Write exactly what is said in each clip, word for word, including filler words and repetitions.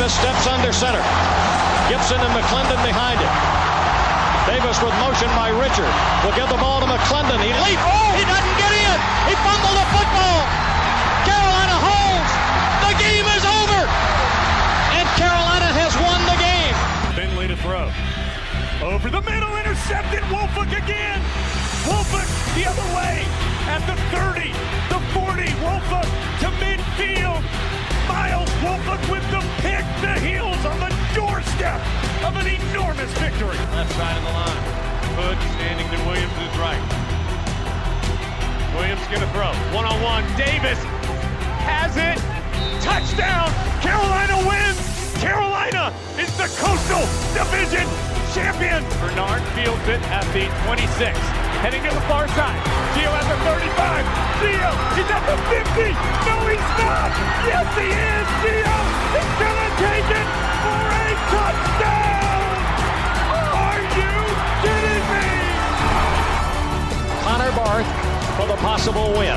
Davis steps under center. Gibson and McClendon behind him. Davis with motion by Richard. Will give the ball to McClendon. He leaps. Oh, he doesn't get in. He fumbled the football. Carolina holds. The game is over. And Carolina has won the game. Finley to throw. Over the middle, intercepted. Wolford again. Wolford the other way. At the thirty, the forty. Wolford to midfield. Miles Wolford with the pick. The heels on the doorstep of an enormous victory. Left side of the line. Hood standing to Williams' right. Williams gonna throw. One-on-one. Davis has it. Touchdown. Carolina wins. Carolina is the Coastal Division champion. Bernard fields it at the twenty-six. Heading to the far side. Gio at the thirty-five. Gio, he's at the fifty. No, he's not. Yes, he is. Gio is going to take it for a touchdown. Are you kidding me? Connor Barth for the possible win.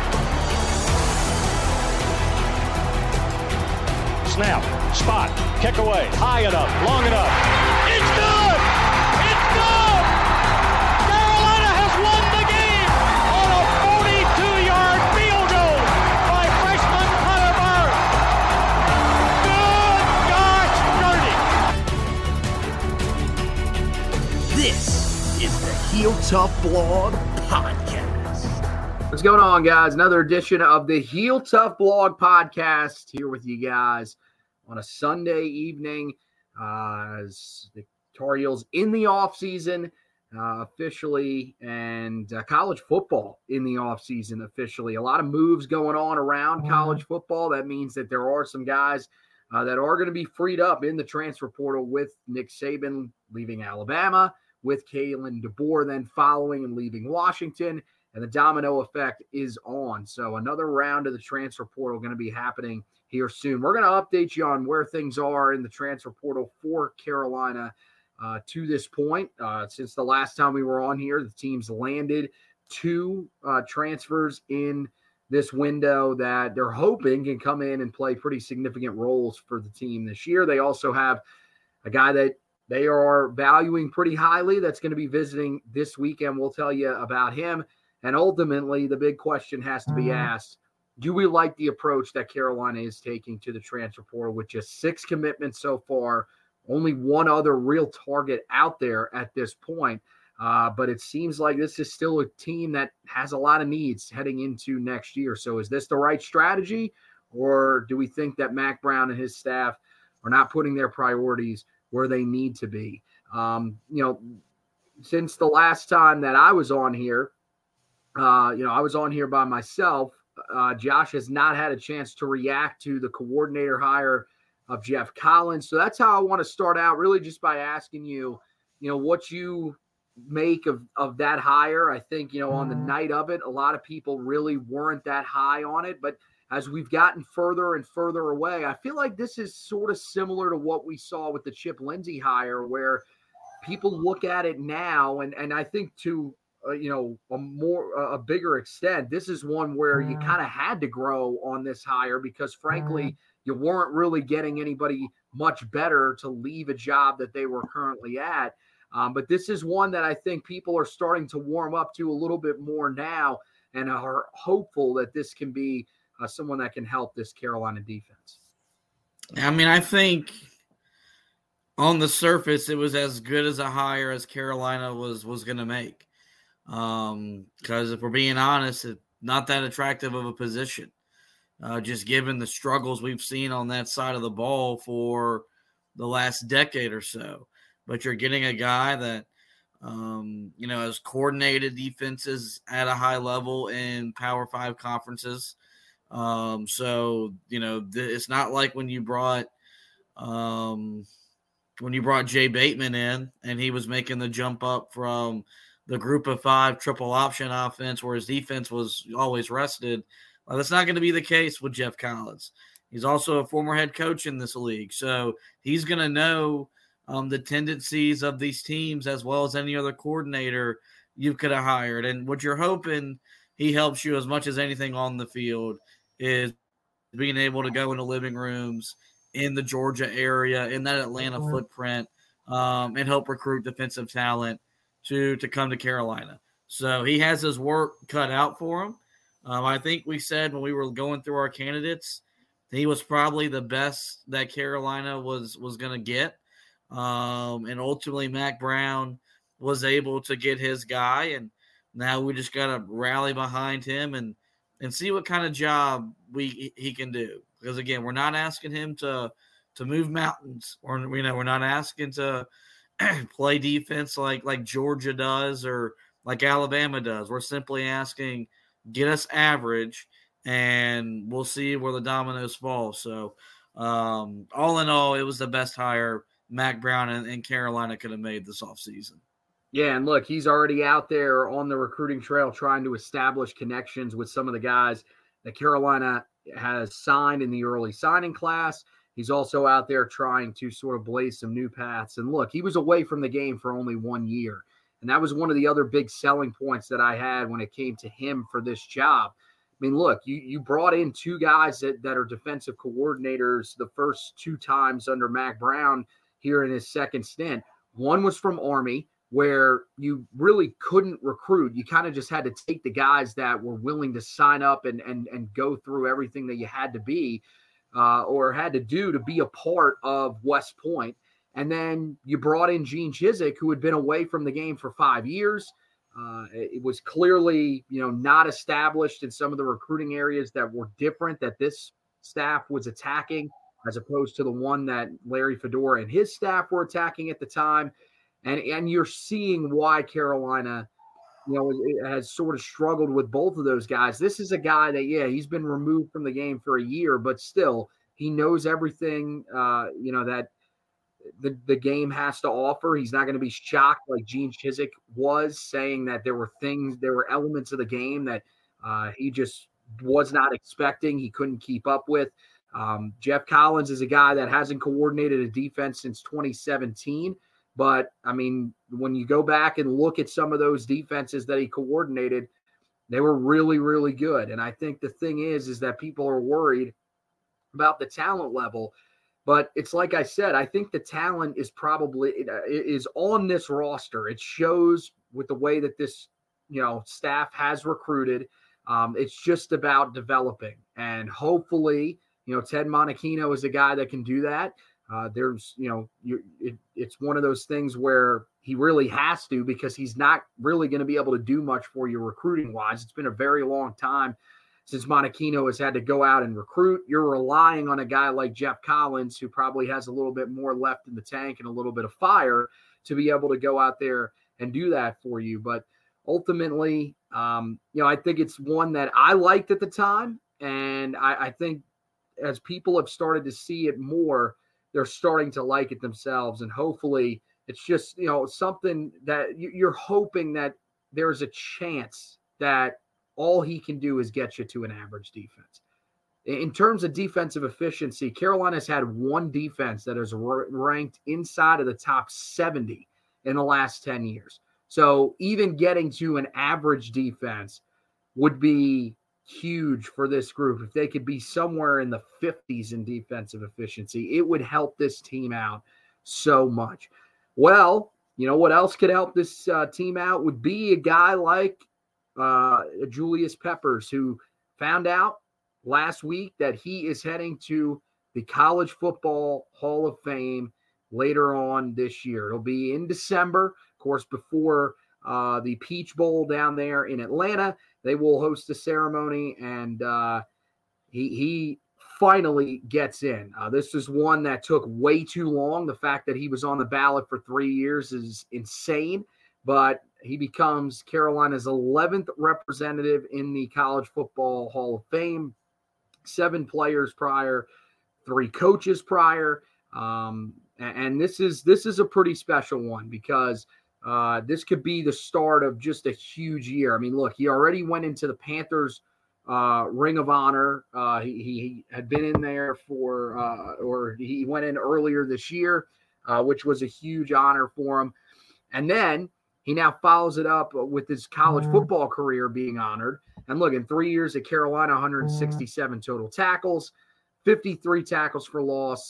Snap, spot, kick away, high enough, long enough. It's good! It's good! Carolina has won the game on a forty-two-yard field goal by freshman Connor Barth. Good gosh, dirty! This is the Heel Tough Blog Podcast. What's going on, guys? Another edition of the Heel Tough Blog Podcast here with you guys on a Sunday evening uh, as the Tar Heels in the offseason uh, officially and uh, college football in the offseason officially. A lot of moves going on around college football. That means that there are some guys uh, that are going to be freed up in the transfer portal with Nick Saban leaving Alabama, with Kalen DeBoer then following and leaving Washington, and the domino effect is on. So another round of the transfer portal going to be happening here soon. We're going to update you on where things are in the transfer portal for Carolina uh, to this point. Uh, since the last time we were on here, the team's landed two uh, transfers in this window that they're hoping can come in and play pretty significant roles for the team this year. They also have a guy that they are valuing pretty highly that's going to be visiting this weekend. We'll tell you about him. And ultimately, the big question has to be asked, do we like the approach that Carolina is taking to the transfer portal with just six commitments so far, only one other real target out there at this point? Uh, but it seems like this is still a team that has a lot of needs heading into next year. So is this the right strategy, or do we think that Mack Brown and his staff are not putting their priorities where they need to be? Um, you know, since the last time that I was on here, uh, you know, I was on here by myself. Uh, Josh has not had a chance to react to the coordinator hire of Jeff Collins. So that's how I want to start out, really just by asking you, you know, what you make of, of that hire. I think, you know, on the night of it, a lot of people really weren't that high on it. But as we've gotten further and further away, I feel like this is sort of similar to what we saw with the Chip Lindsey hire, where people look at it now. And, and I think to, uh, you know, a more, a bigger extent, this is one where you kind of had to grow on this hire because frankly, you weren't really getting anybody much better to leave a job that they were currently at. Um, but this is one that I think people are starting to warm up to a little bit more now and are hopeful that this can be uh, someone that can help this Carolina defense. I mean, I think on the surface, it was as good as a hire as Carolina was was going to make. Um, because if we're being honest, it's not that attractive of a position. Uh, just given the struggles we've seen on that side of the ball for the last decade or so. But you're getting a guy that, um, you know, has coordinated defenses at a high level in Power Five conferences. Um, so, you know, th- it's not like when you brought um, when you brought Jay Bateman in and he was making the jump up from the group of five triple option offense where his defense was always rested. Well, that's not going to be the case with Jeff Collins. He's also a former head coach in this league. So he's going to know um, the tendencies of these teams as well as any other coordinator you could have hired. And what you're hoping he helps you as much as anything on the field is being able to go into living rooms in the Georgia area, in that Atlanta mm-hmm. footprint, um, and help recruit defensive talent to, to come to Carolina. So he has his work cut out for him. Um, I think we said when we were going through our candidates, he was probably the best that Carolina was, was going to get. Um, and ultimately Mack Brown was able to get his guy, and now we just got to rally behind him and, and see what kind of job we he can do. Because again, we're not asking him to to move mountains, or you know, we're not asking to play defense like like Georgia does or like Alabama does. We're simply asking, get us average, and we'll see where the dominoes fall. So, um, all in all, it was the best hire Mack Brown and, and Carolina could have made this offseason. Yeah, and look, he's already out there on the recruiting trail trying to establish connections with some of the guys that Carolina has signed in the early signing class. He's also out there trying to sort of blaze some new paths. And look, he was away from the game for only one year. And that was one of the other big selling points that I had when it came to him for this job. I mean, look, you you brought in two guys that, that are defensive coordinators the first two times under Mack Brown here in his second stint. One was from Army, where you really couldn't recruit. You kind of just had to take the guys that were willing to sign up and and and go through everything that you had to be uh, or had to do to be a part of West Point. And then you brought in Gene Chizik, who had been away from the game for five years. Uh, it was clearly, you know, not established in some of the recruiting areas that were different that this staff was attacking, as opposed to the one that Larry Fedora and his staff were attacking at the time. And and you're seeing why Carolina, you know, has sort of struggled with both of those guys. This is a guy that, yeah, he's been removed from the game for a year, but still he knows everything, uh, you know, that the, the game has to offer. He's not going to be shocked like Gene Chizik was, saying that there were things, there were elements of the game that uh, he just was not expecting. He couldn't keep up with. Um, Jeff Collins is a guy that hasn't coordinated a defense since twenty seventeen. But, I mean, when you go back and look at some of those defenses that he coordinated, they were really, really good. And I think the thing is, is that people are worried about the talent level. But it's like I said, I think the talent is probably is on this roster. It shows with the way that this, you know, staff has recruited. Um, it's just about developing. And hopefully, you know, Ted Monachino is a guy that can do that. Uh, there's, you know, you, it, it's one of those things where he really has to, because he's not really going to be able to do much for you recruiting wise. It's been a very long time since Monachino has had to go out and recruit. You're relying on a guy like Jeff Collins, who probably has a little bit more left in the tank and a little bit of fire to be able to go out there and do that for you. But ultimately, um, you know, I think it's one that I liked at the time. And I, I think as people have started to see it more, they're starting to like it themselves. And hopefully it's just, you know, something that you're hoping that there's a chance that all he can do is get you to an average defense. In terms of defensive efficiency, Carolina's had one defense that is ranked inside of the top seventy in the last ten years. So even getting to an average defense would be huge for this group. If they could be somewhere in the fifties in defensive efficiency, it would help this team out so much. Well, you know what else could help this uh, team out would be a guy like uh, Julius Peppers, who found out last week that he is heading to the College Football Hall of Fame later on this year. It'll be in December, of course, before uh, the Peach Bowl down there in Atlanta. They will host a ceremony, and uh, he he finally gets in. Uh, this is one that took way too long. The fact that he was on the ballot for three years is insane, but he becomes Carolina's eleventh representative in the College Football Hall of Fame. Seven players prior, three coaches prior, um, and, and this is this is a pretty special one, because Uh, this could be the start of just a huge year. I mean, look, he already went into the Panthers uh, Ring of Honor. Uh, he, he had been in there for, uh, or he went in earlier this year, uh, which was a huge honor for him. And then he now follows it up with his college football career being honored. And look, in three years at Carolina, one hundred sixty-seven total tackles, fifty-three tackles for loss,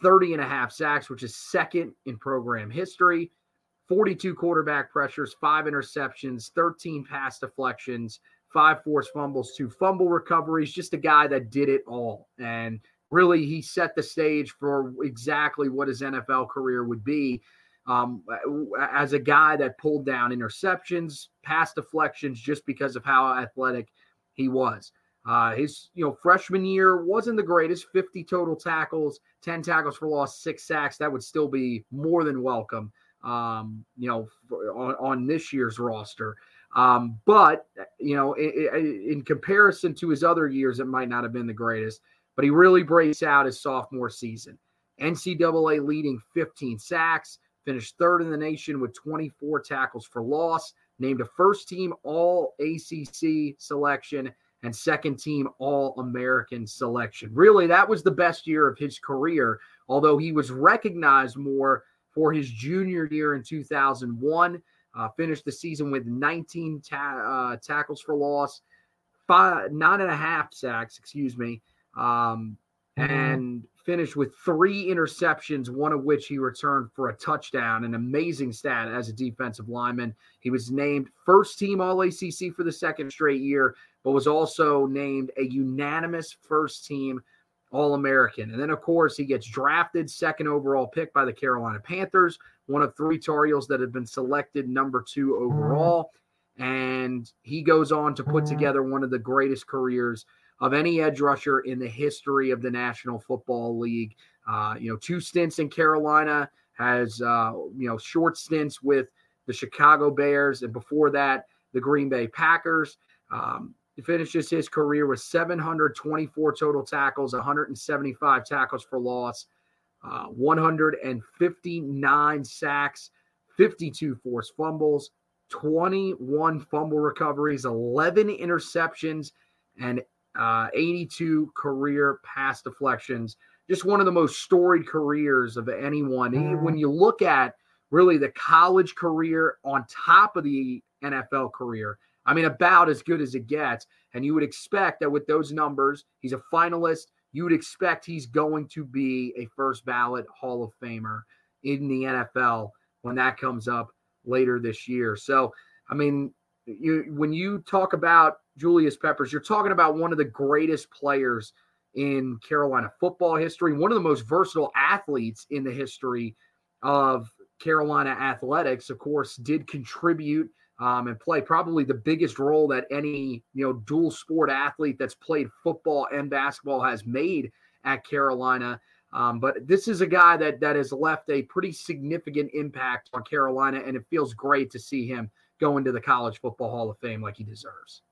thirty and a half sacks, which is second in program history, forty-two quarterback pressures, five interceptions, thirteen pass deflections, five forced fumbles, two fumble recoveries, just a guy that did it all. And really, he set the stage for exactly what his N F L career would be, um, as a guy that pulled down interceptions, pass deflections, just because of how athletic he was. Uh, his you know freshman year wasn't the greatest, fifty total tackles, ten tackles for loss, six sacks. That would still be more than welcome, um, you know, for, on, on this year's roster. Um, but, you know, in, in comparison to his other years, it might not have been the greatest. But he really breaks out his sophomore season. N C double A leading fifteen sacks, finished third in the nation with twenty-four tackles for loss, named a first-team All-A C C selection, and second-team All-American selection. Really, that was the best year of his career, although he was recognized more for his junior year in two thousand one. Uh, finished the season with nineteen ta- uh, tackles for loss, five, nine and a half sacks, excuse me, um, and finished with three interceptions, one of which he returned for a touchdown, an amazing stat as a defensive lineman. He was named first-team All-A C C for the second straight year, but was also named a unanimous first-team All-American. And then, of course, he gets drafted second overall pick by the Carolina Panthers, one of three Tar Heels that had been selected number two overall. And he goes on to put together one of the greatest careers of any edge rusher in the history of the National Football League. Uh, you know, two stints in Carolina, has, uh, you know, short stints with the Chicago Bears, and before that, the Green Bay Packers. Um, He finishes his career with seven hundred twenty-four total tackles, one hundred seventy-five tackles for loss, uh, one hundred fifty-nine sacks, fifty-two forced fumbles, twenty-one fumble recoveries, eleven interceptions, and uh, eighty-two career pass deflections. Just one of the most storied careers of anyone. Mm. When you look at really the college career on top of the N F L career, I mean, about as good as it gets. And you would expect that with those numbers, he's a finalist. You would expect he's going to be a first ballot Hall of Famer in the N F L when that comes up later this year. So, I mean, you, when you talk about Julius Peppers, you're talking about one of the greatest players in Carolina football history, one of the most versatile athletes in the history of Carolina athletics. Of course, did contribute Um, and play probably the biggest role that any, you know, dual sport athlete that's played football and basketball has made at Carolina. Um, but this is a guy that that has left a pretty significant impact on Carolina, and it feels great to see him go into the College Football Hall of Fame like he deserves.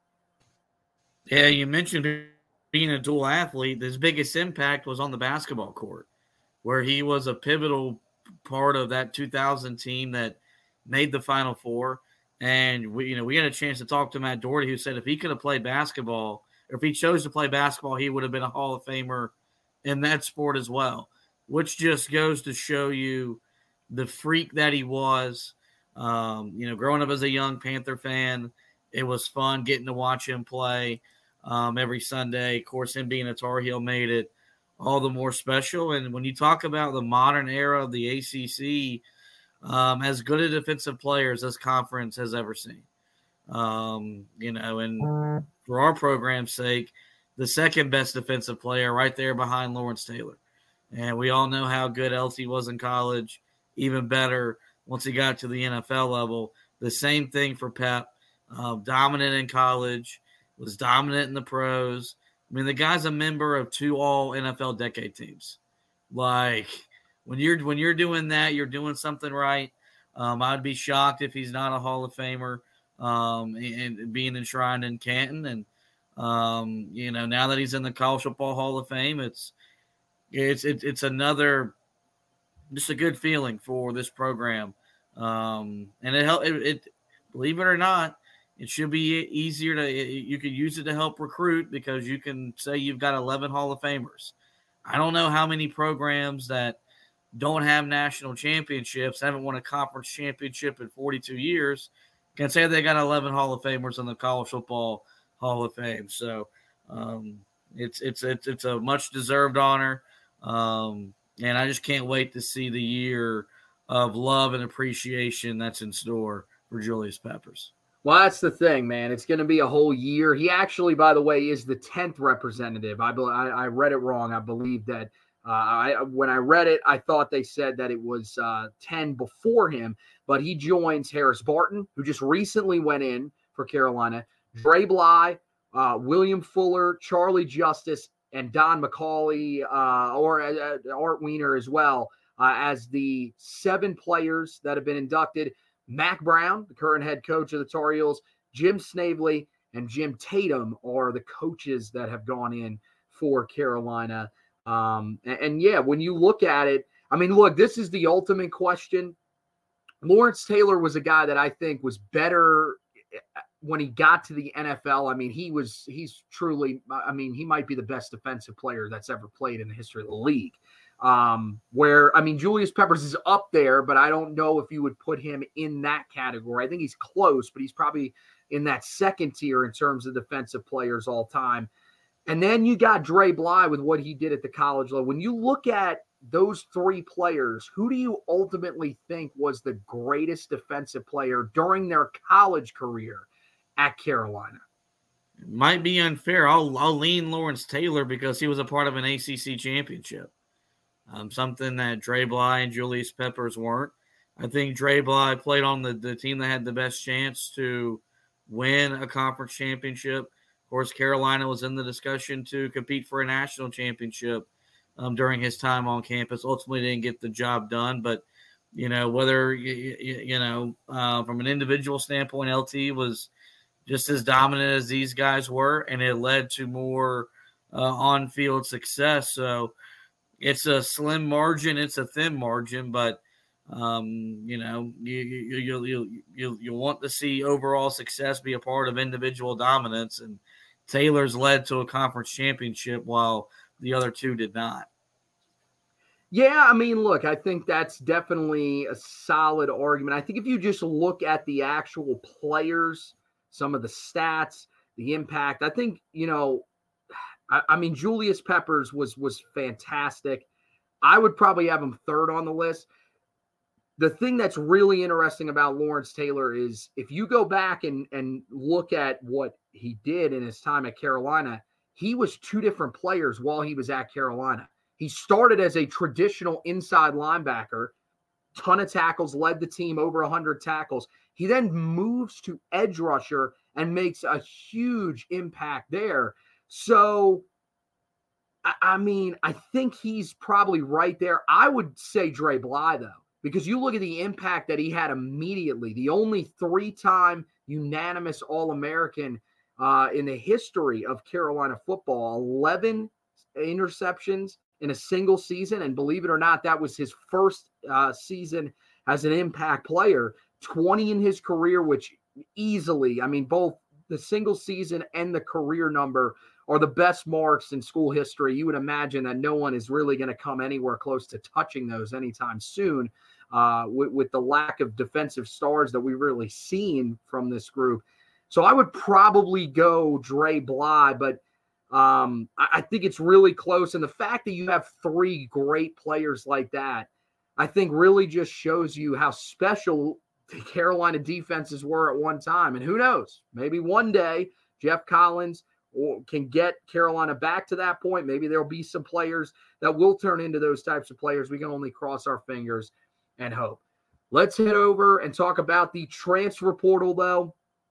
Yeah, you mentioned being a dual athlete. His biggest impact was on the basketball court, where he was a pivotal part of that two thousand team that made the Final Four. And we, you know, we had a chance to talk to Matt Doherty, who said if he could have played basketball, or if he chose to play basketball, he would have been a Hall of Famer in that sport as well, which just goes to show you the freak that he was. Um, you know, growing up as a young Panther fan, it was fun getting to watch him play um, every Sunday. Of course, him being a Tar Heel made it all the more special. And when you talk about the modern era of the A C C, Um, as good a defensive player as this conference has ever seen. Um, you know, and for our program's sake, the second best defensive player right there behind Lawrence Taylor. And we all know how good Elsey was in college, even better once he got to the N F L level. The same thing for Pep, uh, dominant in college, was dominant in the pros. I mean, the guy's a member of two all N F L decade teams. Like, When you're when you're doing that, you're doing something right. Um, I'd be shocked if he's not a Hall of Famer um, and, and being enshrined in Canton. And um, you know, now that he's in the College Football Hall of Fame, it's it's it's, it's another just a good feeling for this program. Um, and it help it, it believe it or not, it should be easier to you could use it to help recruit, because you can say you've got eleven Hall of Famers. I don't know how many programs that don't have national championships, haven't won a conference championship in forty-two years, can say they got eleven Hall of Famers in the College Football Hall of Fame. So um, it's, it's it's it's a much deserved honor. Um, And I just can't wait to see the year of love and appreciation that's in store for Julius Peppers. Well, that's the thing, man. It's going to be a whole year. He actually, by the way, is the tenth representative. I, I, I read it wrong. I believe that uh, I, when I read it, I thought they said that it was uh, ten before him, but he joins Harris Barton, who just recently went in for Carolina, Dre Bly, uh, William Fuller, Charlie Justice, and Don McCauley, uh, or uh, Art Wiener as well, uh, as the seven players that have been inducted. Mack Brown, the current head coach of the Tar Heels, Jim Snavely, and Jim Tatum are the coaches that have gone in for Carolina. Um, and, and, yeah, when you look at it, I mean, look, this is the ultimate question. Lawrence Taylor was a guy that I think was better when he got to the N F L. I mean, he was he's truly, I mean, he might be the best defensive player that's ever played in the history of the league. Um, where, I mean, Julius Peppers is up there, but I don't know if you would put him in that category. I think he's close, but he's probably in that second tier in terms of defensive players all time. And then you got Dre Bly with what he did at the college level. When you look at those three players, who do you ultimately think was the greatest defensive player during their college career at Carolina? It might be unfair. I'll, I'll lean Lawrence Taylor because he was a part of an A C C championship. Um, something that Dre Bly and Julius Peppers weren't. I think Dre Bly played on the, the team that had the best chance to win a conference championship. Of course, Carolina was in the discussion to compete for a national championship um, during his time on campus. Ultimately didn't get the job done, but, you know, whether, you, you know, uh, from an individual standpoint, L T was just as dominant as these guys were, and it led to more uh, on-field success. So, it's a slim margin. It's a thin margin, but um, you know, you you you you you you want to see overall success be a part of individual dominance, and Taylor's led to a conference championship while the other two did not. Yeah, I mean, look, I think that's definitely a solid argument. I think if you just look at the actual players, some of the stats, the impact, I think, you know, I, I mean, Julius Peppers was was fantastic. I would probably have him third on the list. The thing that's really interesting about Lawrence Taylor is if you go back and, and look at what he did in his time at Carolina, he was two different players while he was at Carolina. He started as a traditional inside linebacker, ton of tackles, led the team over one hundred tackles. He then moves to edge rusher and makes a huge impact there. So, I, I mean, I think he's probably right there. I would say Dre Bly, though, because you look at the impact that he had immediately. The only three-time unanimous All-American uh, in the history of Carolina football, eleven interceptions in a single season. And believe it or not, that was his first uh, season as an impact player. twenty in his career, which easily, I mean, both the single season and the career number are the best marks in school history. You would imagine that no one is really going to come anywhere close to touching those anytime soon uh, with, with the lack of defensive stars that we've really seen from this group. So I would probably go Dre Bly, but um, I, I think it's really close. And the fact that you have three great players like that, I think really just shows you how special the Carolina defenses were at one time. And who knows, maybe one day Jeff Collins can get Carolina back to that point. Maybe there'll be some players that will turn into those types of players. We can only cross our fingers and hope. Let's head over and talk about the transfer portal, though.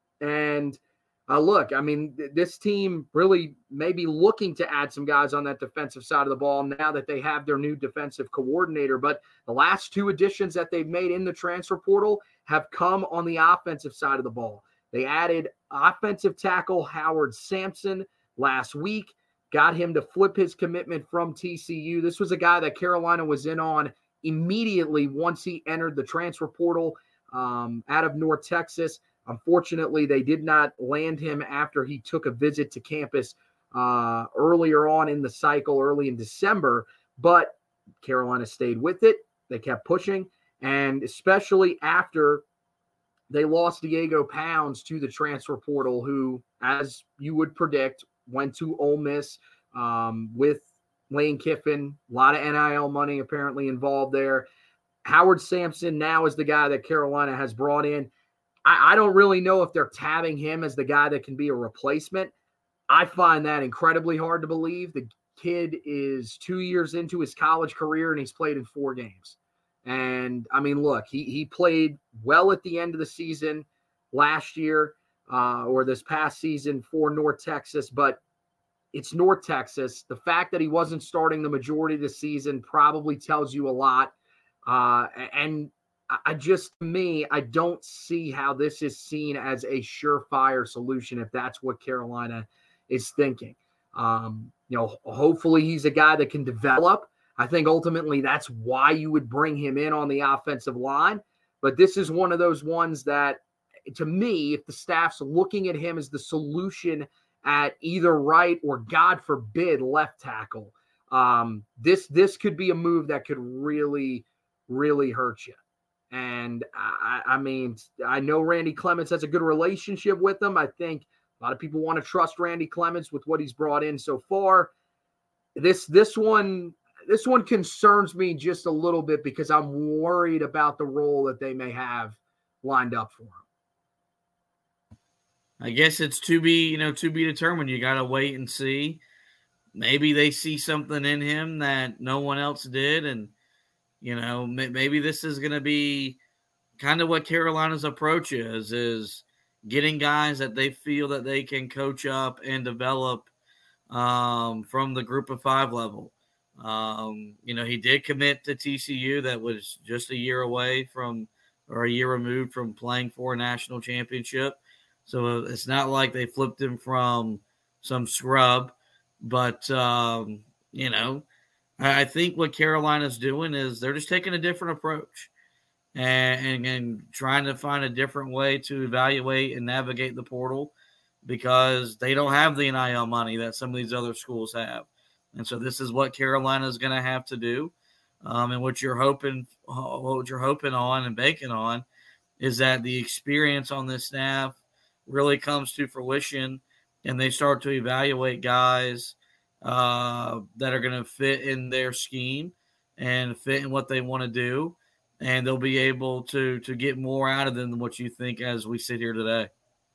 And uh, look, I mean, th- this team really may be looking to add some guys on that defensive side of the ball now that they have their new defensive coordinator. But the last two additions that they've made in the transfer portal have come on the offensive side of the ball. They added offensive tackle Howard Sampson last week, got him to flip his commitment from T C U. This was a guy that Carolina was in on immediately once he entered the transfer portal um, out of North Texas. Unfortunately, they did not land him after he took a visit to campus uh, earlier on in the cycle, early in December, but Carolina stayed with it. They kept pushing, and especially after they lost Diego Pounds to the transfer portal, who, as you would predict, went to Ole Miss um, with Lane Kiffin, a lot of N I L money apparently involved there. Howard Sampson now is the guy that Carolina has brought in. I, I don't really know if they're tabbing him as the guy that can be a replacement. I find that incredibly hard to believe. The kid is two years into his college career, and he's played in four games. And, I mean, look, he he played well at the end of the season last year uh, or this past season for North Texas, but it's North Texas. The fact that he wasn't starting the majority of the season probably tells you a lot. Uh, and I just, to me, I don't see how this is seen as a surefire solution if that's what Carolina is thinking. Um, you know, hopefully he's a guy that can develop. I think ultimately that's why you would bring him in on the offensive line. But this is one of those ones that, to me, if the staff's looking at him as the solution at either right or, God forbid, left tackle, um, this this could be a move that could really, really hurt you. And, I, I mean, I know Randy Clements has a good relationship with him. I think a lot of people want to trust Randy Clements with what he's brought in so far. This this one this one concerns me just a little bit because I'm worried about the role that they may have lined up for him. I guess it's to be, you know, to be determined. You got to wait and see. Maybe they see something in him that no one else did, and you know, maybe this is going to be kind of what Carolina's approach is, is getting guys that they feel that they can coach up and develop um, from the group of five level. Um, you know, he did commit to T C U. That was just a year away from, or a year removed from playing for a national championship. So it's not like they flipped him from some scrub, but, um, you know, I think what Carolina's doing is they're just taking a different approach and, and, and trying to find a different way to evaluate and navigate the portal because they don't have the N I L money that some of these other schools have. And so this is what Carolina is going to have to do. Um, and what you're hoping, what you're hoping on and banking on is that the experience on this staff really comes to fruition and they start to evaluate guys uh, that are going to fit in their scheme and fit in what they want to do. And they'll be able to, to get more out of them than what you think as we sit here today.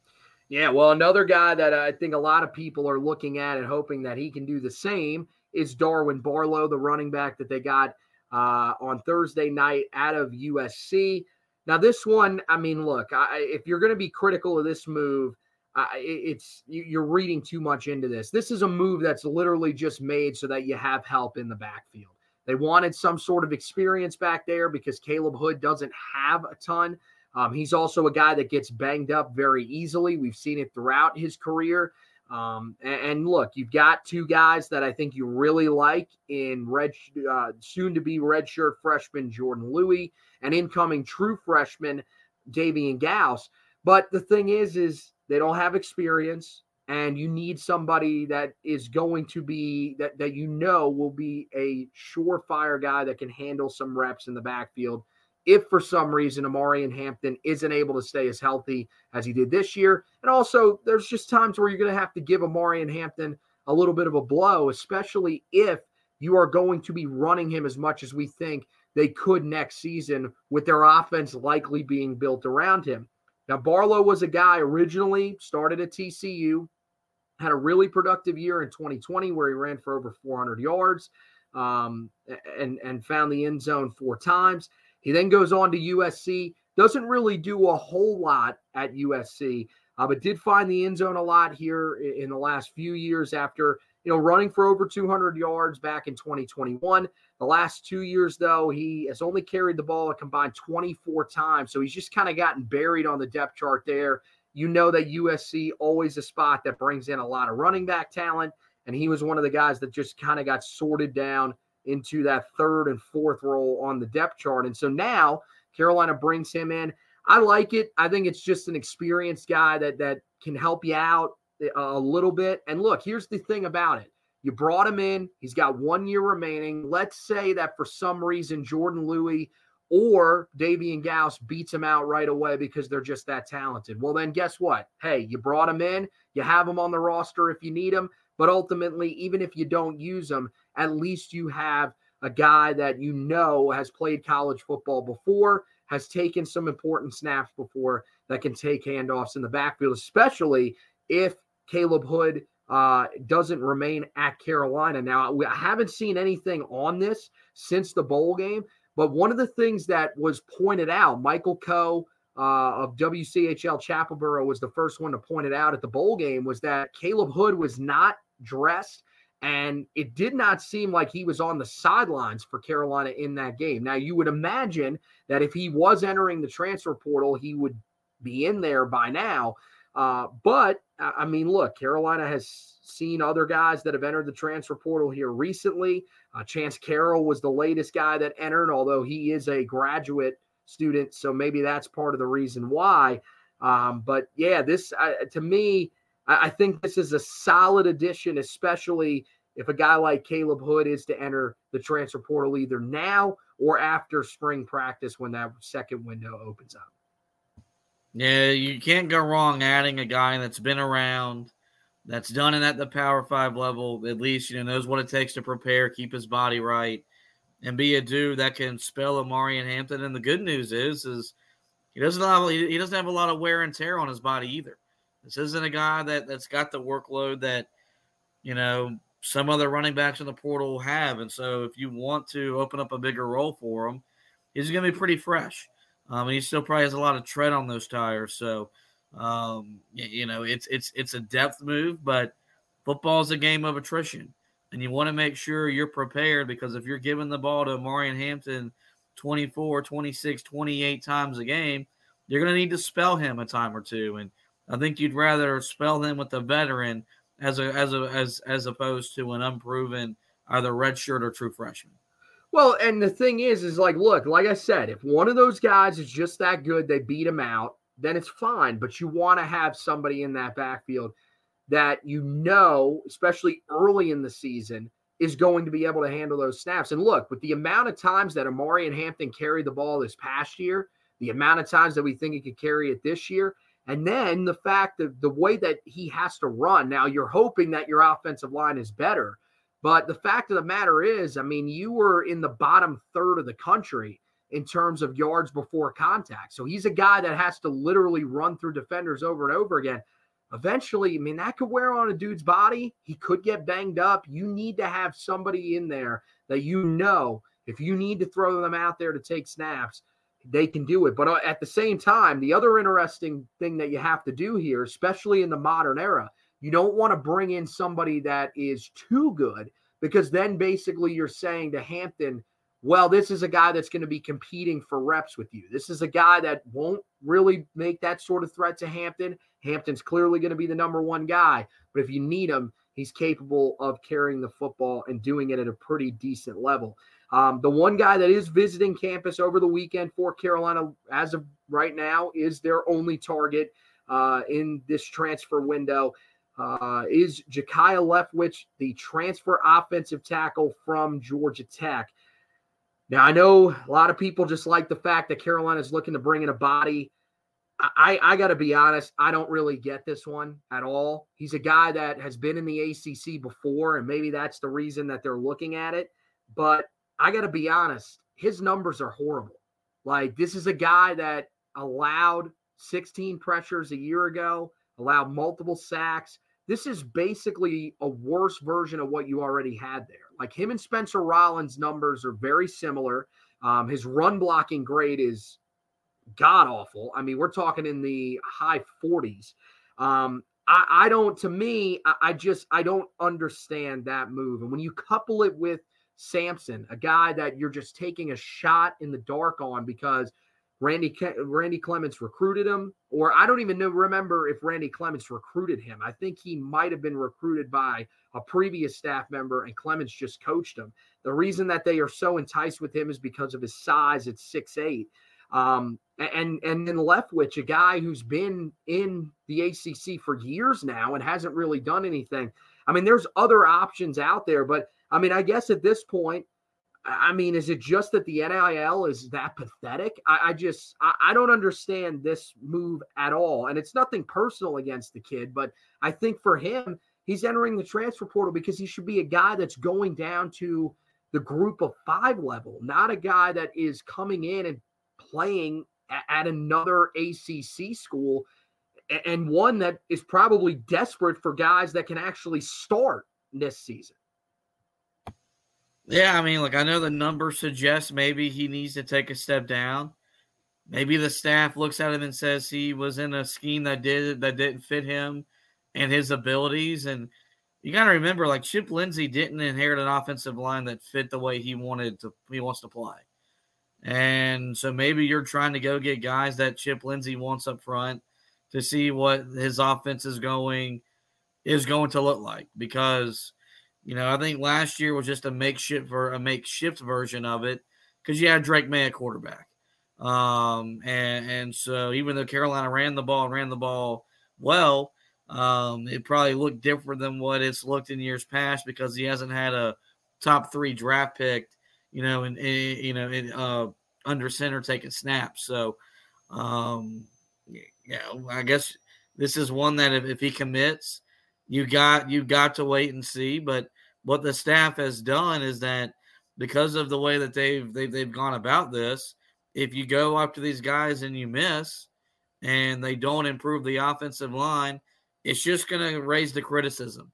Yeah, well, another guy that I think a lot of people are looking at and hoping that he can do the same is Darwin Barlow, the running back that they got uh, on Thursday night out of U S C. Now, this one, I mean, look, I, if you're going to be critical of this move, uh, it, it's you're reading too much into this. This is a move that's literally just made so that you have help in the backfield. They wanted some sort of experience back there because Caleb Hood doesn't have a ton. Um, he's also a guy that gets banged up very easily. We've seen it throughout his career. Um, and, and look, you've got two guys that I think you really like in red, uh, soon-to-be redshirt freshman Jordan Louis and incoming true freshman Davian Gauss. But the thing is, is they don't have experience, and you need somebody that is going to be that, that you know will be a surefire guy that can handle some reps in the backfield. If for some reason Omarion Hampton isn't able to stay as healthy as he did this year. And also there's just times where you're going to have to give Omarion Hampton a little bit of a blow, especially if you are going to be running him as much as we think they could next season with their offense likely being built around him. Now, Barlow was a guy originally started at T C U, had a really productive year in twenty twenty where he ran for over four hundred yards um, and, and found the end zone four times. He then goes on to U S C, doesn't really do a whole lot at U S C, uh, but did find the end zone a lot here in the last few years after, you know, running for over two hundred yards back in twenty twenty-one. The last two years, though, he has only carried the ball a combined twenty-four times, so he's just kind of gotten buried on the depth chart there. You know that U S C always a spot that brings in a lot of running back talent, and he was one of the guys that just kind of got sorted down into that third and fourth role on the depth chart. And so now Carolina brings him in. I like it. I think it's just an experienced guy that that can help you out a little bit. And look, here's the thing about it. You brought him in. He's got one year remaining. Let's say that for some reason Jordan Louis or Davian Gauss beats him out right away because they're just that talented. Well, then guess what? Hey, you brought him in. You have him on the roster if you need him. But ultimately, even if you don't use him, at least you have a guy that you know has played college football before, has taken some important snaps before, that can take handoffs in the backfield, especially if Caleb Hood uh, doesn't remain at Carolina. Now, we, I haven't seen anything on this since the bowl game, but one of the things that was pointed out, Michael Coe uh, of W C H L Chapelboro was the first one to point it out at the bowl game, was that Caleb Hood was not dressed, and it did not seem like he was on the sidelines for Carolina in that game. Now, you would imagine that if he was entering the transfer portal, he would be in there by now. Uh, but, I mean, look, Carolina has seen other guys that have entered the transfer portal here recently. Uh, Chance Carroll was the latest guy that entered, although he is a graduate student, so maybe that's part of the reason why. Um, but, yeah, this, uh, to me, I, I think this is a solid addition, especially if a guy like Caleb Hood is to enter the transfer portal either now or after spring practice when that second window opens up. Yeah, you can't go wrong adding a guy that's been around, that's done it at the Power Five level, at least, you know, knows what it takes to prepare, keep his body right, and be a dude that can spell Omarion Hampton. And the good news is, is he doesn't have he doesn't have a lot of wear and tear on his body either. This isn't a guy that that's got the workload that, you know, some other running backs in the portal have. And so if you want to open up a bigger role for him, he's going to be pretty fresh. Um, and he still probably has a lot of tread on those tires. So, um, you, you know, it's it's it's a depth move, but football is a game of attrition. And you want to make sure you're prepared, because if you're giving the ball to Omarion Hampton twenty-four, twenty-six, twenty-eight times a game, you're going to need to spell him a time or two. And I think you'd rather spell him with a veteran as a as a as as opposed to an unproven either redshirt or true freshman. Well, and the thing is, is like, look, like I said, if one of those guys is just that good, they beat him out, then it's fine. But you want to have somebody in that backfield that you know, especially early in the season, is going to be able to handle those snaps. And look, with the amount of times that Omarion Hampton carried the ball this past year, the amount of times that we think he could carry it this year, and then the fact that the way that he has to run, now you're hoping that your offensive line is better. But the fact of the matter is, I mean, you were in the bottom third of the country in terms of yards before contact. So he's a guy that has to literally run through defenders over and over again. Eventually, I mean, that could wear on a dude's body. He could get banged up. You need to have somebody in there that you know, if you need to throw them out there to take snaps, they can do it. But at the same time, the other interesting thing that you have to do here, especially in the modern era, you don't want to bring in somebody that is too good, because then basically you're saying to Hampton, well, this is a guy that's going to be competing for reps with you. This is a guy that won't really make that sort of threat to Hampton. Hampton's clearly going to be the number one guy, but if you need him, he's capable of carrying the football and doing it at a pretty decent level. Um, the one guy that is visiting campus over the weekend for Carolina, as of right now, is their only target uh, in this transfer window. Uh, is Jakiah Leftwich, the transfer offensive tackle from Georgia Tech. Now, I know a lot of people just like the fact that Carolina is looking to bring in a body. I, I got to be honest, I don't really get this one at all. He's a guy that has been in the A C C before, and maybe that's the reason that they're looking at it. But I got to be honest, his numbers are horrible. Like, this is a guy that allowed sixteen pressures a year ago, allowed multiple sacks. This is basically a worse version of what you already had there. Like, him and Spencer Rollins' numbers are very similar. Um, his run blocking grade is god-awful. I mean, we're talking in the high forties. Um, I, I don't, to me, I, I just, I don't understand that move. And when you couple it with Sampson, a guy that you're just taking a shot in the dark on because Randy Randy Clements recruited him, or I don't even know, remember if Randy Clements recruited him. I think he might have been recruited by a previous staff member, and Clements just coached him. The reason that they are so enticed with him is because of his size at six eight. Um, and and then Leftwich, a guy who's been in the A C C for years now and hasn't really done anything. I mean, there's other options out there, but I mean, I guess at this point, I mean, is it just that the N I L is that pathetic? I, I just, I, I don't understand this move at all. And it's nothing personal against the kid, but I think for him, he's entering the transfer portal because he should be a guy that's going down to the group of five level, not a guy that is coming in and playing at, at another A C C school, and one that is probably desperate for guys that can actually start this season. Yeah, I mean, like, I know the numbers suggest maybe he needs to take a step down. Maybe the staff looks at him and says he was in a scheme that did that didn't fit him and his abilities. And you got to remember, like, Chip Lindsey didn't inherit an offensive line that fit the way he wanted to. He wants to play. And so maybe you're trying to go get guys that Chip Lindsey wants up front to see what his offense is going is going to look like, because, you know, I think last year was just a makeshift for a makeshift version of it because you had Drake May at quarterback. Um, and, and so even though Carolina ran the ball and ran the ball well, um, it probably looked different than what it's looked in years past because he hasn't had a top three draft pick, you know, and, you know, in, uh, under center taking snaps. So, um, yeah, I guess this is one that if, if he commits, you got, you got to wait and see. But what the staff has done is that because of the way that they've, they've, they've gone about this, if you go up to these guys and you miss and they don't improve the offensive line, it's just going to raise the criticism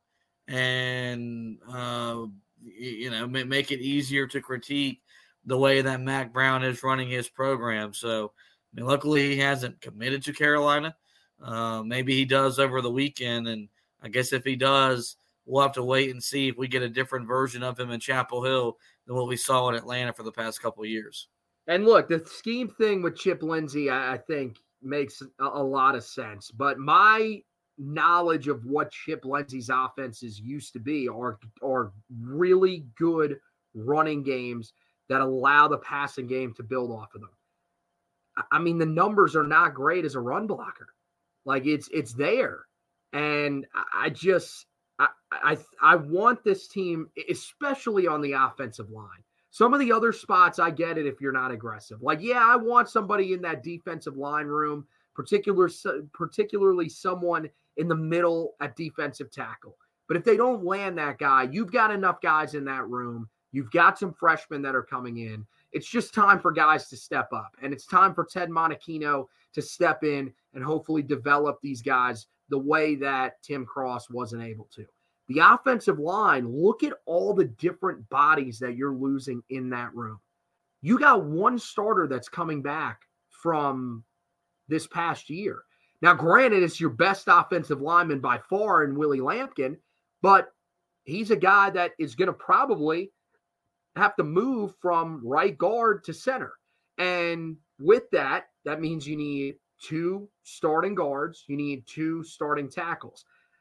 and, uh, you know, make it easier to critique the way that Mack Brown is running his program. So, I mean, luckily he hasn't committed to Carolina. Uh, maybe he does over the weekend. And I guess if he does, we'll have to wait and see if we get a different version of him in Chapel Hill than what we saw in Atlanta for the past couple of years. And look, the scheme thing with Chip Lindsey, I, I think, makes a, a lot of sense. But my knowledge of what Chip Lindsey's offenses used to be are, are really good running games that allow the passing game to build off of them. I, I mean, the numbers are not great as a run blocker. Like, it's it's there. And I, I just I, I I want this team, especially on the offensive line. Some of the other spots, I get it if you're not aggressive. Like, yeah, I want somebody in that defensive line room, particular, particularly someone in the middle at defensive tackle. But if they don't land that guy, you've got enough guys in that room. You've got some freshmen that are coming in. It's just time for guys to step up. And it's time for Ted Monachino to step in and hopefully develop these guys the way that Tim Cross wasn't able to. The offensive line, look at all the different bodies that you're losing in that room. You got one starter that's coming back from this past year. Now, granted, it's your best offensive lineman by far in Willie Lampkin, but he's a guy that is going to probably have to move from right guard to center. And with that, that means you need two starting guards. You need two starting tackles.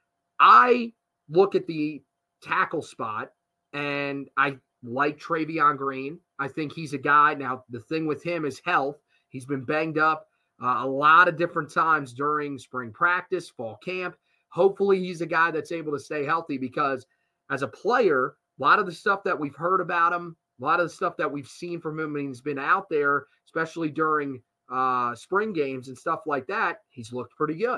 I look at the tackle spot, and I like Travion Green. I think he's a guy. Now, the thing with him is health. He's been banged up uh, a lot of different times during spring practice, fall camp. Hopefully, he's a guy that's able to stay healthy because as a player, a lot of the stuff that we've heard about him, a lot of the stuff that we've seen from him when he's been out there, especially during uh, spring games and stuff like that, he's looked pretty good.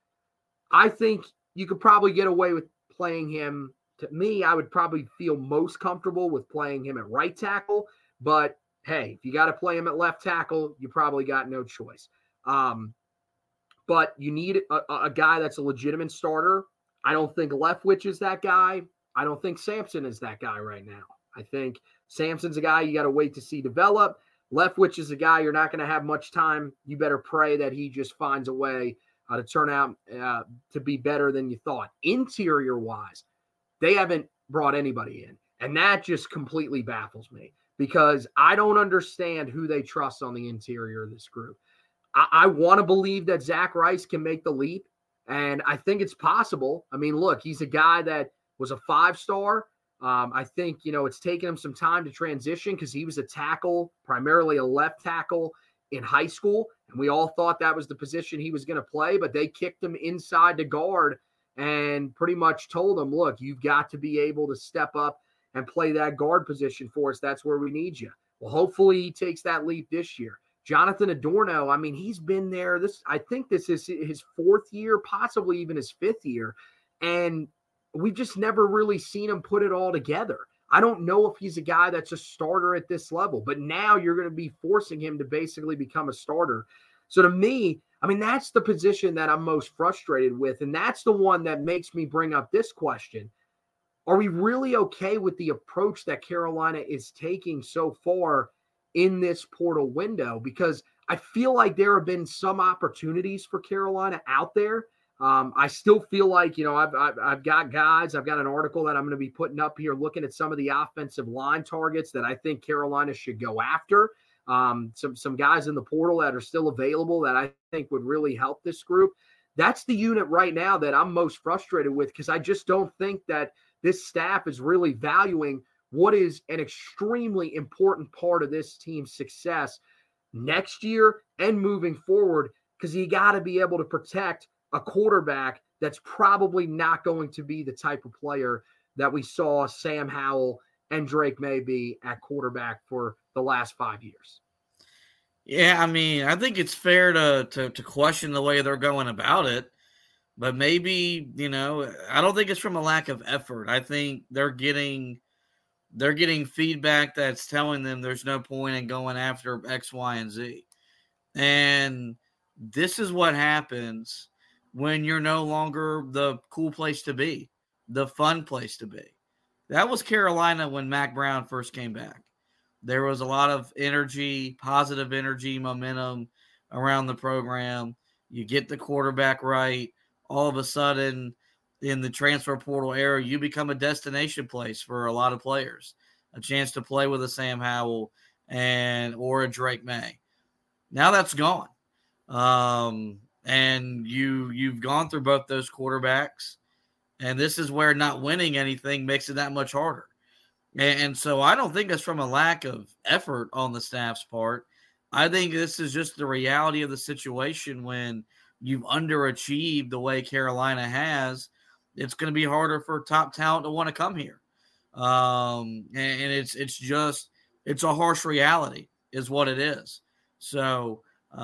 I think you could probably get away with playing him. To me, I would probably feel most comfortable with playing him at right tackle. But, hey, if you got to play him at left tackle, you probably got no choice. Um, but you need a, a guy that's a legitimate starter. I don't think Leftwich is that guy. I don't think Sampson is that guy right now. I think Sampson's a guy you got to wait to see develop. Leftwich is a guy you're not going to have much time. You better pray that he just finds a way uh, to turn out uh, to be better than you thought. Interior-wise, they haven't brought anybody in. And that just completely baffles me because I don't understand who they trust on the interior of this group. I, I want to believe that Zach Rice can make the leap, and I think it's possible. I mean, look, he's a guy that was a five-star. Um, I think, you know, it's taken him some time to transition because he was a tackle, primarily a left tackle in high school. And we all thought that was the position he was going to play, but they kicked him inside to guard and pretty much told him, look, you've got to be able to step up and play that guard position for us. That's where we need you. Well, hopefully he takes that leap this year. Jonathan Adorno, I mean, he's been there. This, I think this is his fourth year, possibly even his fifth year. And we've just never really seen him put it all together. I don't know if he's a guy that's a starter at this level, but now you're going to be forcing him to basically become a starter. So to me, I mean, that's the position that I'm most frustrated with, and that's the one that makes me bring up this question. Are we really okay with the approach that Carolina is taking so far in this portal window? Because I feel like there have been some opportunities for Carolina out there. Um, I still feel like, you know, I've, I've, I've got guys, I've got an article that I'm going to be putting up here looking at some of the offensive line targets that I think Carolina should go after. Um, some, some guys in the portal that are still available that I think would really help this group. That's the unit right now that I'm most frustrated with, because I just don't think that this staff is really valuing what is an extremely important part of this team's success next year and moving forward, because you got to be able to protect a quarterback that's probably not going to be the type of player that we saw Sam Howell and Drake May be at quarterback for the last five years. Yeah, I mean, I think it's fair to, to to question the way they're going about it, but maybe, you know, I don't think it's from a lack of effort. I think they're getting they're getting feedback that's telling them there's no point in going after X, Y, and Z. And this is what happens when you're no longer the cool place to be, the fun place to be. That was Carolina when Mack Brown first came back. There was a lot of energy, positive energy, momentum around the program. You get the quarterback right. All of a sudden, in the transfer portal era, you become a destination place for a lot of players. A chance to play with a Sam Howell and or a Drake May. Now that's gone. Um, and you, you've gone through both those quarterbacks. And this is where not winning anything makes it that much harder. And, and so I don't think it's from a lack of effort on the staff's part. I think this is just the reality of the situation. When you've underachieved the way Carolina has, it's going to be harder for top talent to want to come here. Um, and, and it's it's just it's a harsh reality is what it is. So,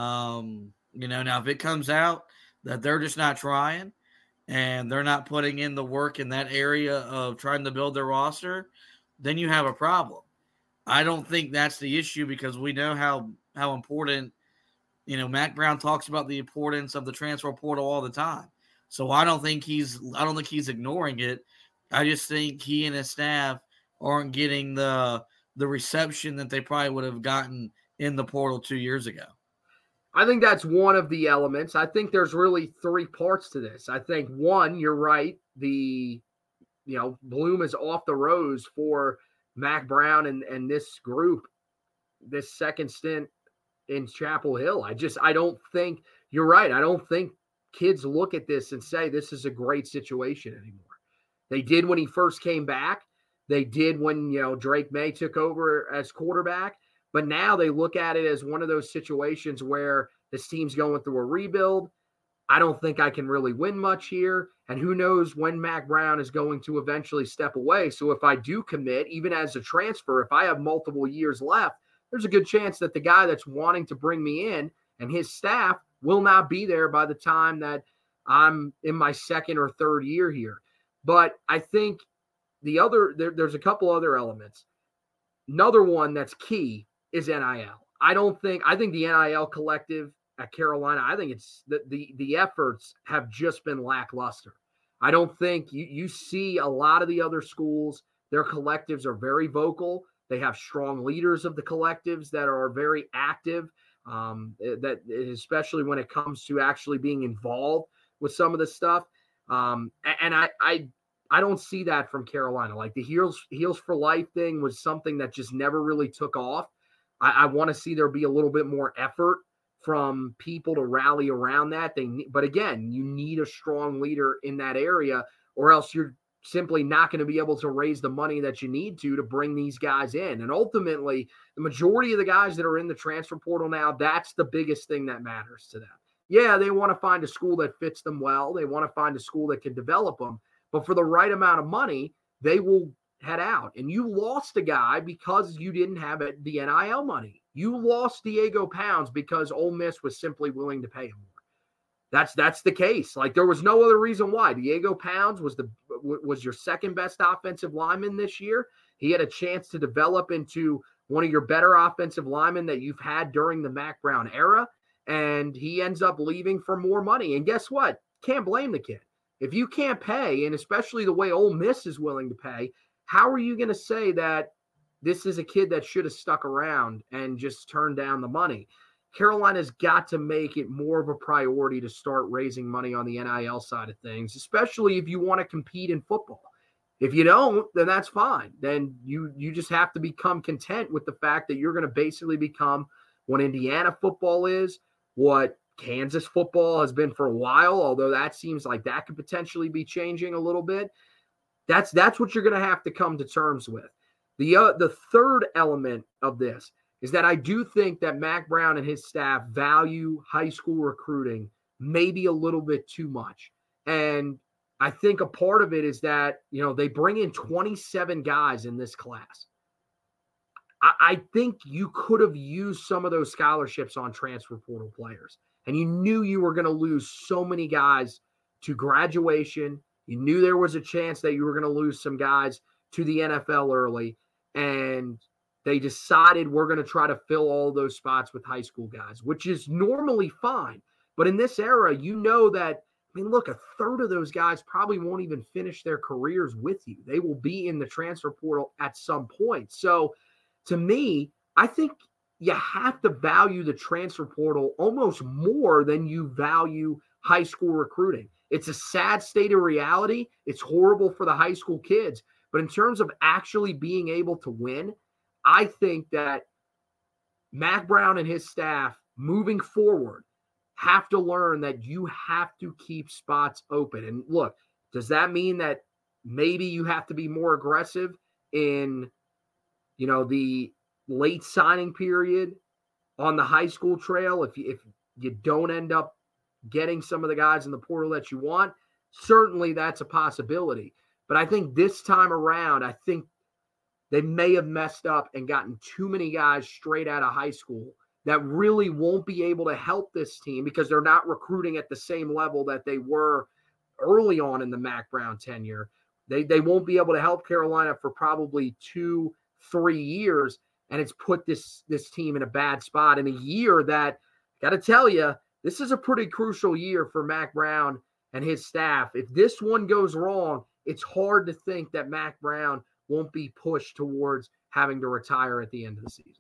um, you know, now if it comes out that they're just not trying and they're not putting in the work in that area of trying to build their roster, then you have a problem. I don't think that's the issue, because we know how, how important, you know, Mack Brown talks about the importance of the transfer portal all the time. So I don't think he's, I don't think he's ignoring it. I just think he and his staff aren't getting the, the reception that they probably would have gotten in the portal two years ago. I think that's one of the elements. I think there's really three parts to this. I think, one, you're right. The, you know, bloom is off the rose for Mack Brown and, and this group, this second stint in Chapel Hill. I just, I don't think, you're right. I don't think kids look at this and say this is a great situation anymore. They did when he first came back. They did when, you know, Drake May took over as quarterback. But now they look at it as one of those situations where this team's going through a rebuild. I don't think I can really win much here. And who knows when Mack Brown is going to eventually step away. So if I do commit, even as a transfer, if I have multiple years left, there's a good chance that the guy that's wanting to bring me in and his staff will not be there by the time that I'm in my second or third year here. But I think the other, there, there's a couple other elements. Another one that's key is N I L. I don't think, I think the N I L collective at Carolina, I think it's the, the, the efforts have just been lackluster. I don't think you, you see a lot of the other schools, their collectives are very vocal. They have strong leaders of the collectives that are very active, um, that especially when it comes to actually being involved with some of the stuff. Um, and I, I, I don't see that from Carolina. Like the Heels, Heels for Life thing was something that just never really took off. I, I want to see there be a little bit more effort from people to rally around that. They, but again, you need a strong leader in that area, or else you're simply not going to be able to raise the money that you need to to bring these guys in. And ultimately, the majority of the guys that are in the transfer portal now, that's the biggest thing that matters to them. Yeah, they want to find a school that fits them well. They want to find a school that can develop them. But for the right amount of money, they will head out. And you lost a guy because you didn't have it, the N I L money. You lost Diego Pounds because Ole Miss was simply willing to pay him more. That's that's the case. Like, there was no other reason why. Diego Pounds was the was your second best offensive lineman this year. He had a chance to develop into one of your better offensive linemen that you've had during the Mack Brown era, and he ends up leaving for more money. And guess what? Can't blame the kid. If you can't pay, and especially the way Ole Miss is willing to pay, how are you going to say that this is a kid that should have stuck around and just turned down the money? Carolina's got to make it more of a priority to start raising money on the N I L side of things, especially if you want to compete in football. If you don't, then that's fine. Then you you just have to become content with the fact that you're going to basically become what Indiana football is, what Kansas football has been for a while, although that seems like that could potentially be changing a little bit. That's that's what you're going to have to come to terms with. The uh, the third element of this is that I do think that Mack Brown and his staff value high school recruiting maybe a little bit too much. And I think a part of it is that, you know, they bring in twenty-seven guys in this class. I, I think you could have used some of those scholarships on transfer portal players. And you knew you were going to lose so many guys to graduation. You knew there was a chance that you were going to lose some guys to the N F L early. And they decided we're going to try to fill all those spots with high school guys, which is normally fine. But in this era, you know that, I mean, look, a third of those guys probably won't even finish their careers with you. They will be in the transfer portal at some point. So to me, I think you have to value the transfer portal almost more than you value high school recruiting. It's a sad state of reality. It's horrible for the high school kids. But in terms of actually being able to win, I think that Mack Brown and his staff moving forward have to learn that you have to keep spots open. And look, does that mean that maybe you have to be more aggressive in, you know, the late signing period on the high school trail if you, if you don't end up getting some of the guys in the portal that you want? Certainly that's a possibility. But I think this time around, I think they may have messed up and gotten too many guys straight out of high school that really won't be able to help this team because they're not recruiting at the same level that they were early on in the Mack Brown tenure. They they won't be able to help Carolina for probably two, three years, and it's put this, this team in a bad spot in a year that, got to tell you, this is a pretty crucial year for Mack Brown and his staff. If this one goes wrong, it's hard to think that Mack Brown won't be pushed towards having to retire at the end of the season.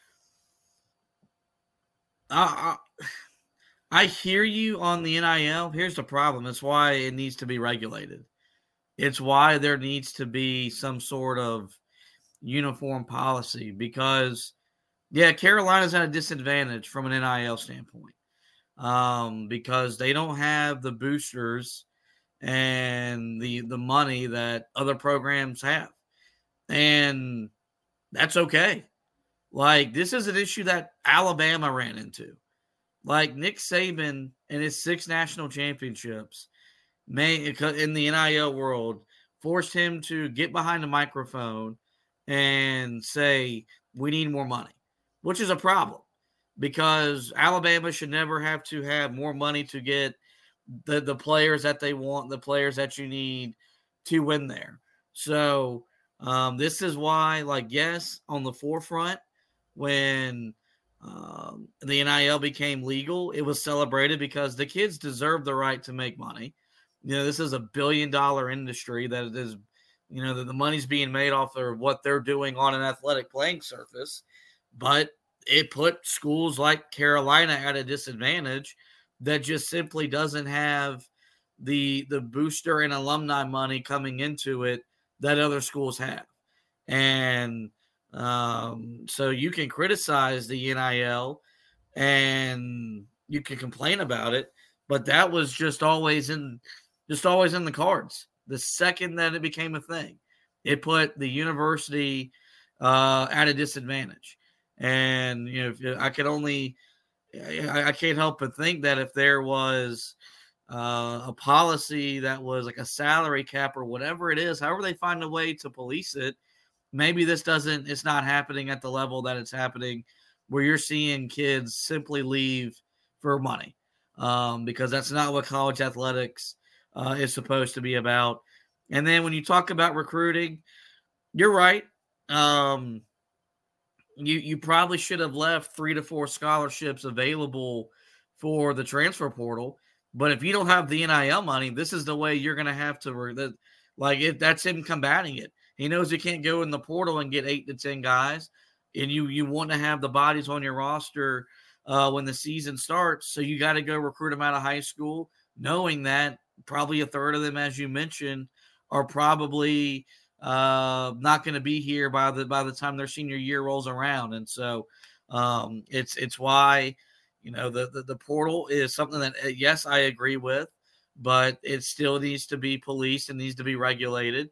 Uh, I hear you on the N I L. Here's the problem. It's why it needs to be regulated. It's why there needs to be some sort of uniform policy because, yeah, Carolina's at a disadvantage from an N I L standpoint um, because they don't have the boosters and the the money that other programs have. And that's okay. Like, this is an issue that Alabama ran into. Like, Nick Saban and his six national championships may, in the N I L world, forced him to get behind a microphone and say, we need more money, which is a problem because Alabama should never have to have more money to get the, the players that they want, the players that you need to win there. So um, this is why, like, yes, on the forefront, when um, the N I L became legal, it was celebrated because the kids deserve the right to make money. You know, this is a billion dollar industry that is, you know, the, the money's being made off of what they're doing on an athletic playing surface. But it put schools like Carolina at a disadvantage that just simply doesn't have the the booster and alumni money coming into it that other schools have. And um, so you can criticize the N I L and you can complain about it, but that was just always in just always in the cards. The second that it became a thing, it put the university uh, at a disadvantage. And you know, if, I could only I, I can't help but think that if there was uh, a policy that was like a salary cap or whatever it is, however they find a way to police it, maybe this doesn't, it's not happening at the level that it's happening where you're seeing kids simply leave for money. um, because that's not what college athletics uh, is supposed to be about. And then when you talk about recruiting, you're right. Um, you you probably should have left three to four scholarships available for the transfer portal. But if you don't have the N I L money, this is the way you're going to have to – like, if that's him combating it. He knows he can't go in the portal and get eight to ten guys, and you you want to have the bodies on your roster uh, when the season starts. So you got to go recruit them out of high school, knowing that probably a third of them, as you mentioned, are probably uh, not going to be here by the by the time their senior year rolls around. And so um, it's it's why you know the, the the portal is something that yes I agree with, but it still needs to be policed and needs to be regulated.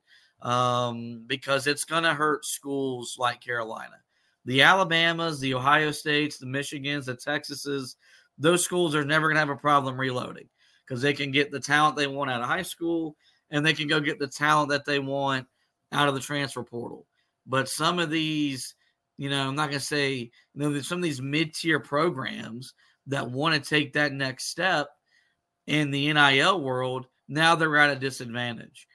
Um, because it's going to hurt schools like Carolina. The Alabamas, the Ohio States, the Michigans, the Texases, those schools are never going to have a problem reloading because they can get the talent they want out of high school and they can go get the talent that they want out of the transfer portal. But some of these, you know, I'm not going to say, you know, some of these mid-tier programs that want to take that next step in the N I L world, now they're at a disadvantage.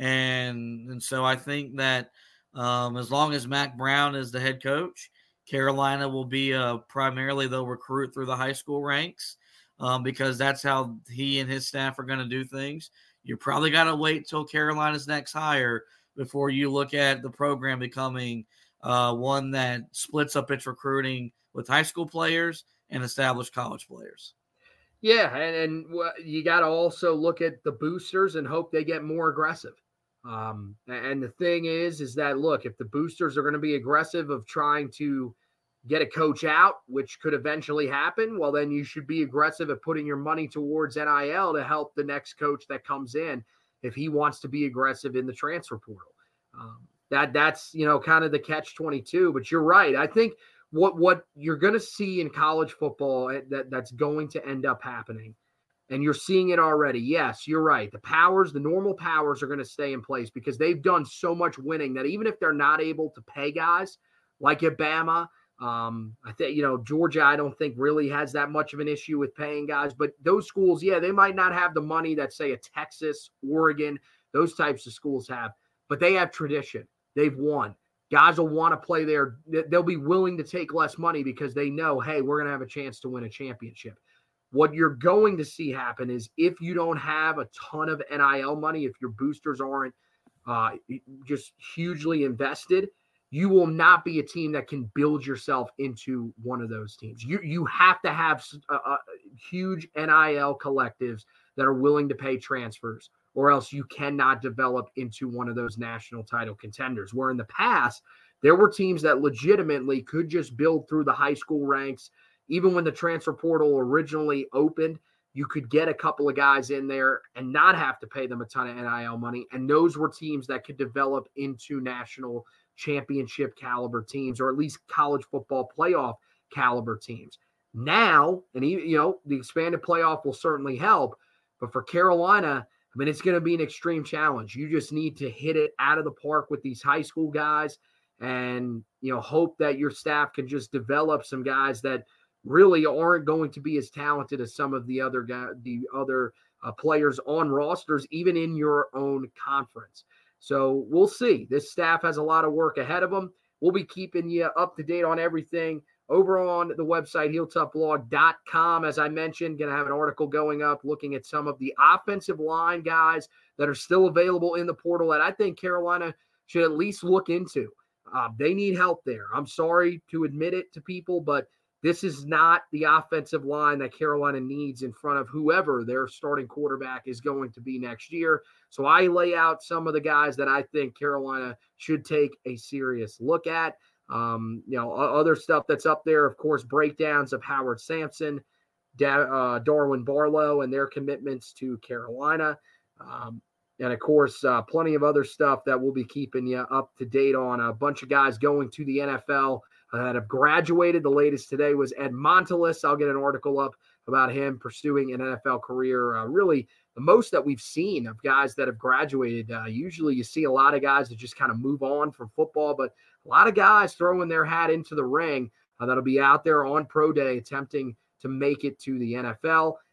And and so I think that um, as long as Mack Brown is the head coach, Carolina will be uh, primarily they'll recruit through the high school ranks um, because that's how he and his staff are going to do things. You probably got to wait till Carolina's next hire before you look at the program becoming uh, one that splits up its recruiting with high school players and established college players. Yeah, and, and you got to also look at the boosters and hope they get more aggressive. Um, and the thing is, is that, look, if the boosters are going to be aggressive of trying to get a coach out, which could eventually happen, well, then you should be aggressive at putting your money towards N I L to help the next coach that comes in if he wants to be aggressive in the transfer portal. Um, that that's, you know, kind of the catch twenty-two, but you're right. I think what, what you're going to see in college football that that's going to end up happening, and you're seeing it already. Yes, you're right. The powers, the normal powers are going to stay in place because they've done so much winning that even if they're not able to pay guys like at Bama, um, I think, you know, Georgia, I don't think really has that much of an issue with paying guys, but those schools, yeah, they might not have the money that, say, a Texas, Oregon, those types of schools have, but they have tradition. They've won. Guys will want to play there. They'll be willing to take less money because they know, hey, we're going to have a chance to win a championship. What you're going to see happen is if you don't have a ton of N I L money, if your boosters aren't uh, just hugely invested, you will not be a team that can build yourself into one of those teams. You you have to have uh, uh, huge N I L collectives that are willing to pay transfers, or else you cannot develop into one of those national title contenders. Where in the past, there were teams that legitimately could just build through the high school ranks. Even when the transfer portal originally opened, you could get a couple of guys in there and not have to pay them a ton of N I L money. And those were teams that could develop into national championship caliber teams, or at least college football playoff caliber teams. Now, and you know, the expanded playoff will certainly help, but for Carolina, I mean, it's going to be an extreme challenge. You just need to hit it out of the park with these high school guys and, you know, hope that your staff can just develop some guys that really aren't going to be as talented as some of the other guys, the other uh, players on rosters, even in your own conference. So we'll see. This staff has a lot of work ahead of them. We'll be keeping you up to date on everything over on the website, heel tough blog dot com. As I mentioned, going to have an article going up looking at some of the offensive line guys that are still available in the portal that I think Carolina should at least look into. Uh, they need help there. I'm sorry to admit it to people, but this is not the offensive line that Carolina needs in front of whoever their starting quarterback is going to be next year. So I lay out some of the guys that I think Carolina should take a serious look at. Um, you know, other stuff that's up there, of course, breakdowns of Howard Sampson, da- uh, Darwin Barlow, and their commitments to Carolina. Um, and, of course, uh, plenty of other stuff that we'll be keeping you up to date on. A bunch of guys going to the N F L that have graduated. The latest today was Ed Montelis. I'll get an article up about him pursuing an N F L career. Uh, really, the most that we've seen of guys that have graduated. Uh, usually you see a lot of guys that just kind of move on from football, but a lot of guys throwing their hat into the ring uh, that'll be out there on pro day attempting to make it to the N F L.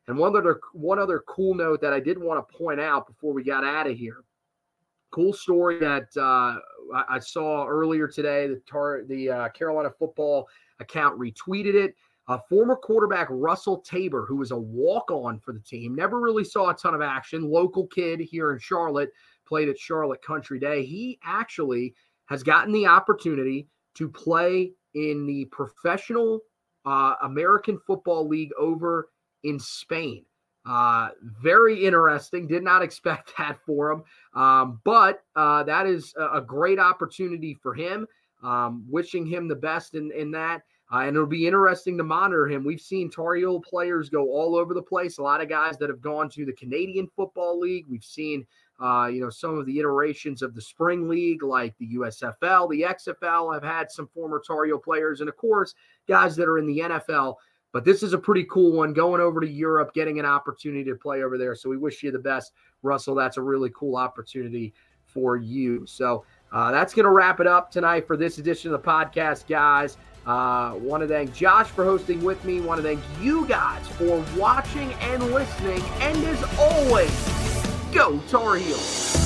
And one other, one other cool note that I did want to point out before we got out of here. Cool story that uh, I, I saw earlier today. The, tar, the uh, Carolina football account retweeted it. Uh, former quarterback Russell Tabor, who was a walk-on for the team, never really saw a ton of action. Local kid here in Charlotte, played at Charlotte Country Day. He actually has gotten the opportunity to play in the professional uh, American Football League over in Spain. Uh, very interesting. Did not expect that for him. Um, but uh, that is a, a great opportunity for him. Um, wishing him the best in, in that. Uh, and it'll be interesting to monitor him. We've seen Tar Heel players go all over the place. A lot of guys that have gone to the Canadian Football League. We've seen, uh, you know, some of the iterations of the Spring League, like the U S F L, the X F L. Have had some former Tar Heel players, and of course, guys that are in the N F L. But this is a pretty cool one, going over to Europe, getting an opportunity to play over there. So we wish you the best, Russell. That's a really cool opportunity for you. So uh, that's going to wrap it up tonight for this edition of the podcast, guys. Uh, want to thank Josh for hosting with me. Want to thank you guys for watching and listening. And as always, go Tar Heels.